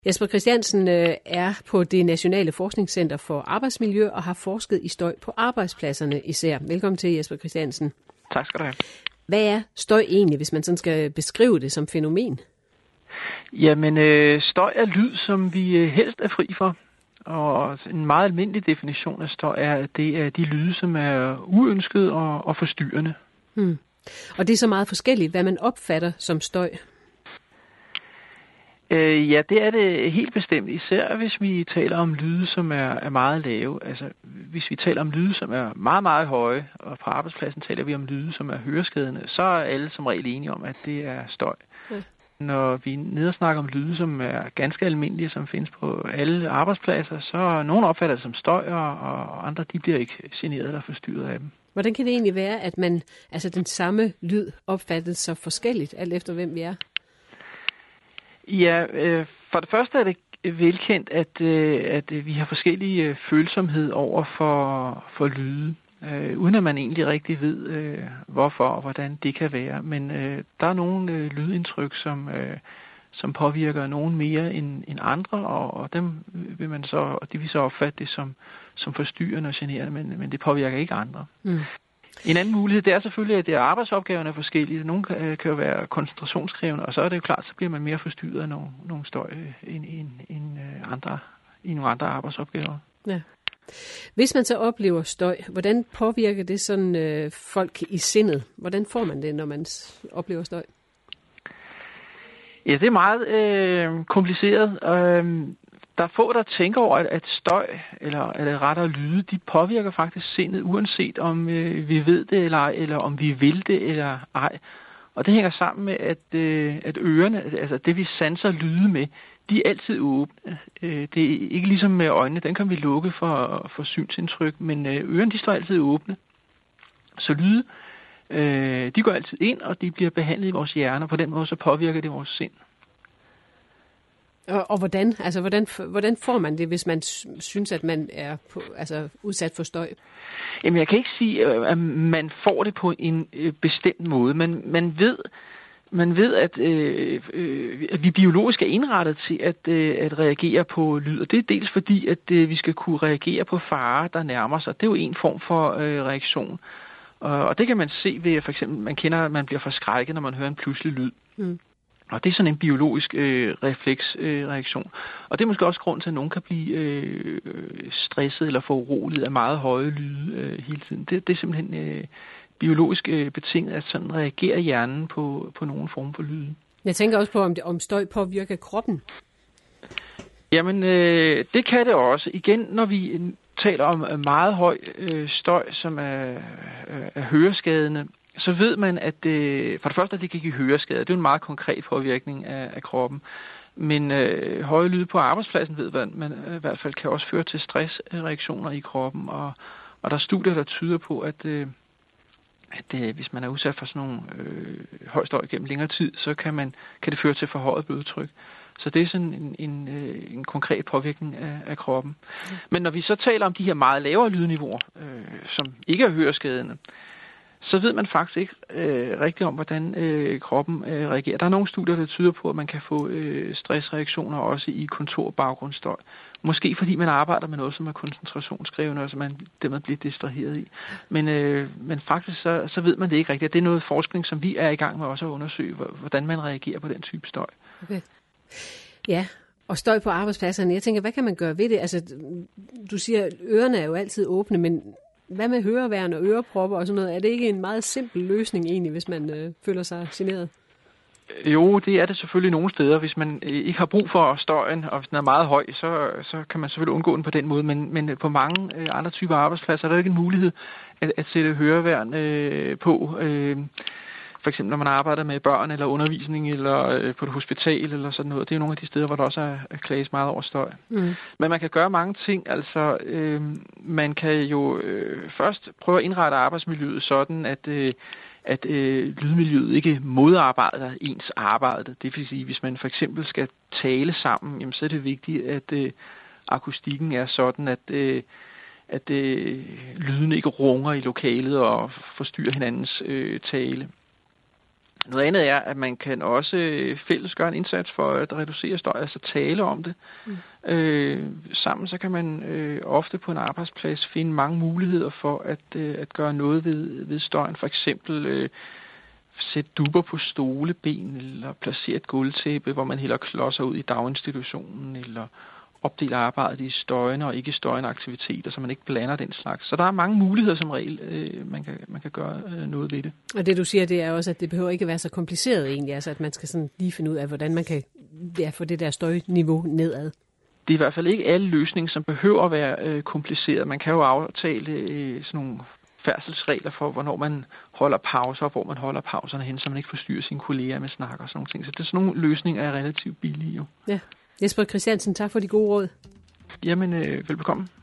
Jesper Christiansen er på det Nationale Forskningscenter for Arbejdsmiljø og har forsket i støj på arbejdspladserne især. Velkommen til, Jesper Christiansen. Tak skal du have. Hvad er støj egentlig, hvis man sådan skal beskrive det som fænomen? Jamen, støj er lyd, som vi helst er fri for. Og en meget almindelig definition af støj er, at det er de lyde, som er uønskede og forstyrrende. Og det er så meget forskelligt, hvad man opfatter som støj. Ja, det er det helt bestemt. Især hvis vi taler om lyde, som er meget lave. Altså, hvis vi taler om lyde, som er meget, meget høje, og på arbejdspladsen taler vi om lyde, som er høreskadende, så er alle som regel enige om, at det er støj. Ja. Når vi er nede og snakker om lyde, som er ganske almindelige, som findes på alle arbejdspladser, så nogen opfatter det som støj, og andre de bliver ikke generet eller forstyrret af dem. Hvordan kan det egentlig være, at man, altså den samme lyd opfattes så forskelligt, alt efter hvem vi er? Ja, for det første er det velkendt, at vi har forskellige følsomhed over for lyde, uden at man egentlig rigtig ved, hvorfor og hvordan det kan være. Men der er nogle lydindtryk, som påvirker nogen mere end andre, og dem vil man så, og de vil så opfatte det som forstyrrende og generende, men det påvirker ikke andre. En anden mulighed, det er selvfølgelig, at arbejdsopgaverne er forskellige. Nogle kan jo være koncentrationskrævende, og så er det jo klart, så bliver man mere forstyrret af nogle støj end andre, i nogle andre arbejdsopgaver. Ja. Hvis man så oplever støj, hvordan påvirker det sådan folk i sindet? Hvordan får man det, når man oplever støj? Ja, det er meget kompliceret. Der er få, der tænker over, at støj, eller rettere lyde, de påvirker faktisk sindet, uanset om vi ved det eller ej, eller om vi vil det eller ej. Og det hænger sammen med, at ørerne, altså det vi sanser lyde med, de er altid åbne. Det er ikke ligesom med øjnene, den kan vi lukke for synsindtryk, men ørerne de står altid åbne. Så lyde, de går altid ind, og de bliver behandlet i vores hjerner. På den måde så påvirker det vores sind. Og hvordan? Altså, hvordan får man det, hvis man synes, at man er udsat for støj? Jamen, jeg kan ikke sige, at man får det på en bestemt måde, men man ved, at vi biologisk er indrettet til at reagere på lyd. Og det er dels fordi, at vi skal kunne reagere på farer, der nærmer sig. Det er jo en form for reaktion. Og det kan man se ved, for eksempel, man kender, at man bliver forskrækket, når man hører en pludselig lyd. Og det er sådan en biologisk refleksreaktion. Og det er måske også grund til, at nogen kan blive stresset eller foruroliget af meget høje lyde hele tiden. Det er simpelthen biologisk betinget, at sådan reagerer hjernen på nogen form for lyde. Jeg tænker også på, om støj påvirker kroppen. Jamen, det kan det også. Igen, når vi taler om meget høj støj, som er høreskadende, så ved man, at for det første, at det kan give høreskade. Det er jo en meget konkret påvirkning af kroppen. Men høje lyde på arbejdspladsen ved man i hvert fald kan også føre til stressreaktioner i kroppen. Og der er studier, der tyder på, at hvis man er udsat for sådan nogle høj støj gennem længere tid, så kan det føre til forhøjet blodtryk. Så det er sådan en konkret påvirkning af kroppen. Men når vi så taler om de her meget lavere lydniveauer, som ikke er høreskadende, så ved man faktisk ikke rigtigt om, hvordan kroppen reagerer. Der er nogle studier, der tyder på, at man kan få stressreaktioner også i kontorbaggrundsstøj. Måske fordi man arbejder med noget, som er koncentrationskrævende, og som man dermed bliver distraheret i. Men faktisk så ved man det ikke rigtigt. Det er noget forskning, som vi er i gang med også at undersøge, hvordan man reagerer på den type støj. Okay. Ja, og støj på arbejdspladserne. Jeg tænker, hvad kan man gøre ved det? Altså, du siger, at ørerne er jo altid åbne, men hvad med høreværn og ørepropper og sådan noget? Er det ikke en meget simpel løsning egentlig, hvis man føler sig generet? Jo, det er det selvfølgelig nogle steder. Hvis man ikke har brug for støjen, og hvis den er meget høj, så kan man selvfølgelig undgå den på den måde. Men på mange andre typer arbejdspladser er der ikke en mulighed at sætte høreværn på. For eksempel når man arbejder med børn eller undervisning eller på et hospital eller sådan noget. Det er nogle af de steder, hvor der også er klages meget over støj. Men man kan gøre mange ting. Altså, man kan jo først prøve at indrette arbejdsmiljøet sådan, at lydmiljøet ikke modarbejder ens arbejde. Det vil sige, hvis man for eksempel skal tale sammen, jamen, så er det vigtigt, at akustikken er sådan, at lyden ikke runger i lokalet og forstyrrer hinandens tale. Noget andet er, at man kan også fælles gøre en indsats for at reducere støj, altså tale om det. Sammen så kan man ofte på en arbejdsplads finde mange muligheder for at gøre noget ved støjen. For eksempel sætte dupper på stoleben, eller placere et gulvtæppe, hvor man hælder klodser ud i daginstitutionen, eller opdele arbejdet i støjende og ikke støjende aktiviteter, så man ikke blander den slags. Så der er mange muligheder som regel, man kan gøre noget ved det. Og det du siger, det er også, at det behøver ikke at være så kompliceret egentlig, altså at man skal sådan lige finde ud af, hvordan man kan få det der støjniveau nedad. Det er i hvert fald ikke alle løsninger, som behøver at være kompliceret. Man kan jo aftale sådan nogle færdselsregler for, hvornår man holder pauser, og hvor man holder pauserne hen, så man ikke forstyrrer sine kolleger med snak og sådan nogle ting. Så det er sådan nogle løsninger, er relativt billige jo. Ja. Jesper Christiansen, tak for de gode råd. Jamen, velbekomme.